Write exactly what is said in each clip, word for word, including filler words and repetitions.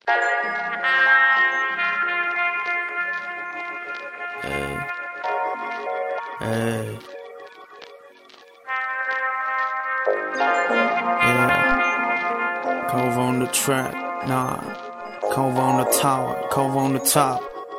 Hey. Hey. Yeah. Cove on the track, nah. Cove on the tower, Cove on the top.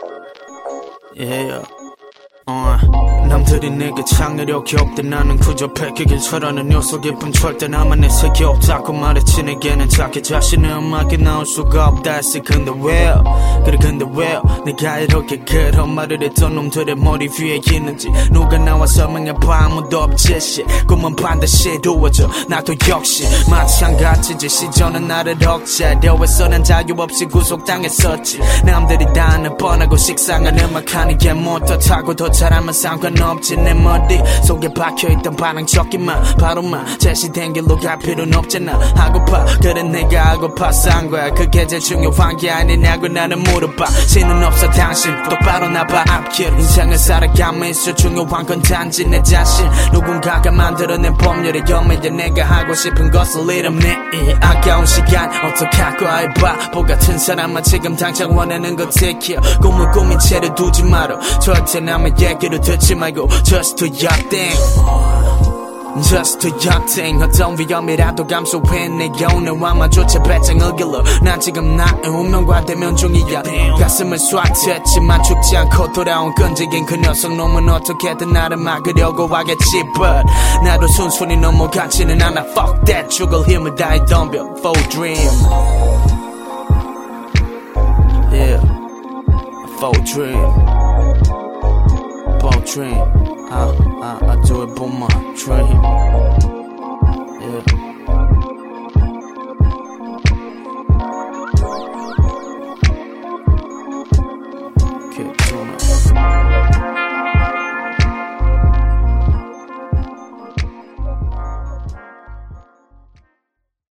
Yeah. Uh. 남들이 내게 창의력이 없대 나는 그저 패기길처라는 녀석 깊은 절대 나만 내 색이 없다고 말했지 내게는 자기 자신의 음악이 나올 수가 없다 했어. 근데 왜 그래 근데 왜 내가 이렇게 그런 말을 했던 놈들의 머리 위에 있는지 누가 나와 설명해봐 아무도 없지. shit. 꿈은 반드시 이루어져 나도 역시 마찬가지지. 시전은 나를 억제하려 했어. 난 자유 없이 구속당했었지. 남들이 다 하는 뻔하고 식상한 음악하는 게 뭐 더 타고 더 잘하면 상관없지. 내 머리 속에 박혀있던 반항적기만 바로만 제시된 길로 갈 필요는 없잖아. 하고파 그래 내가 하고파서 한 거야. 그게 제일 중요한 게 아니냐고 나는 물어봐. 신은 없어 당신 똑바로 나봐 앞길. 인생을 살아가면서 중요한 건 단지 내 자신. 누군가가 만들어낸 법률에 염해져 내가 하고 싶은 것을 이름내. 이 아까운 시간 어떡할 거야 이 바보 같은 사람만 지금 당장 원하는 거 지켜. 꿈을 꾸민 채로 두지 마라. 절대 남의 얘기를 듣지 말고 Just do your thing Just do your thing. 어떤 위험이라도 감수해 내 오늘와마조차 배짱을 길러. 난 지금 나의 운명과 대면 중이야. 가슴을 쏴했지만 죽지 않고 돌아온 끈질긴 그 녀석 놈은 어떻게든 나를 막으려고 하겠지. But 나도 순순히 넘어가지는 않아. Fuck that. 죽을 힘을 다해 덤벼 For dream. Yeah For dream For dream. I, I, I do it for my dream. Yeah. Keep doing it.